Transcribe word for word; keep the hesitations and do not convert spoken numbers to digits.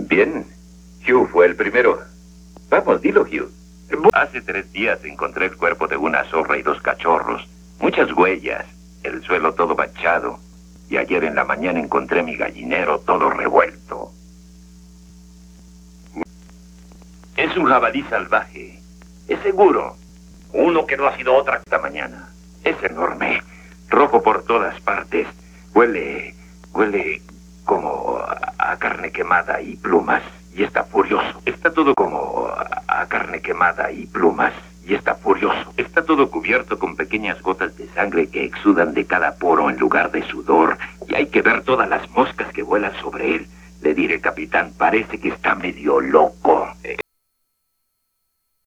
Bien. Hugh fue el primero. Vamos, dilo, Hugh. Hace tres días encontré el cuerpo de una zorra y dos cachorros. Muchas huellas. El suelo todo manchado. Y ayer en la mañana encontré mi gallinero todo revuelto. Es un jabalí salvaje. Es seguro. Uno que no ha sido otra esta mañana. Es enorme. Rojo por todas partes. Huele... Huele como a, a carne quemada y plumas. Y está furioso. Está todo como a, a carne quemada y plumas. Y está furioso. Está todo cubierto con pequeñas gotas de sangre que exudan de cada poro en lugar de sudor. Y hay que ver todas las moscas que vuelan sobre él. Le diré, capitán, parece que está medio loco.